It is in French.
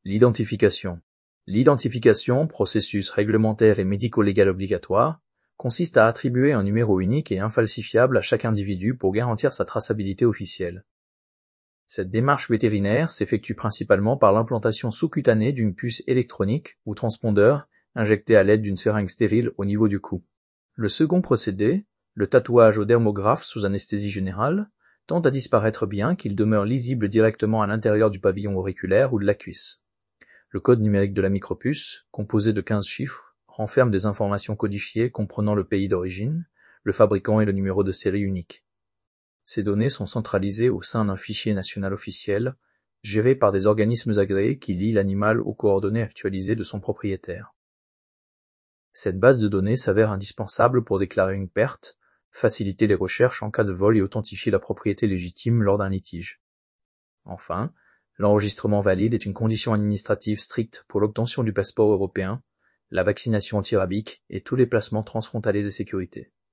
L'identification. L'identification, processus réglementaire et médico-légal obligatoire, consiste à attribuer un numéro unique et infalsifiable à chaque individu pour garantir sa traçabilité officielle. Cette démarche vétérinaire s'effectue principalement par l'implantation sous-cutanée d'une puce électronique ou transpondeur injectée à l'aide d'une seringue stérile au niveau du cou. Le second procédé, le tatouage au dermographe sous anesthésie générale, tend à disparaître bien qu'il demeure lisible directement à l'intérieur du pavillon auriculaire ou de la cuisse. Le code numérique de la micropuce, composé de 15 chiffres, renferme des informations codifiées comprenant le pays d'origine, le fabricant et le numéro de série unique. Ces données sont centralisées au sein d'un fichier national officiel, géré par des organismes agréés qui lient l'animal aux coordonnées actualisées de son propriétaire. Cette base de données s'avère indispensable pour déclarer une perte, faciliter les recherches en cas de vol et authentifier la propriété légitime lors d'un litige. Enfin, l'enregistrement valide est une condition administrative stricte pour l'obtention du passeport européen, la vaccination antirabique et tous les placements transfrontaliers de sécurité.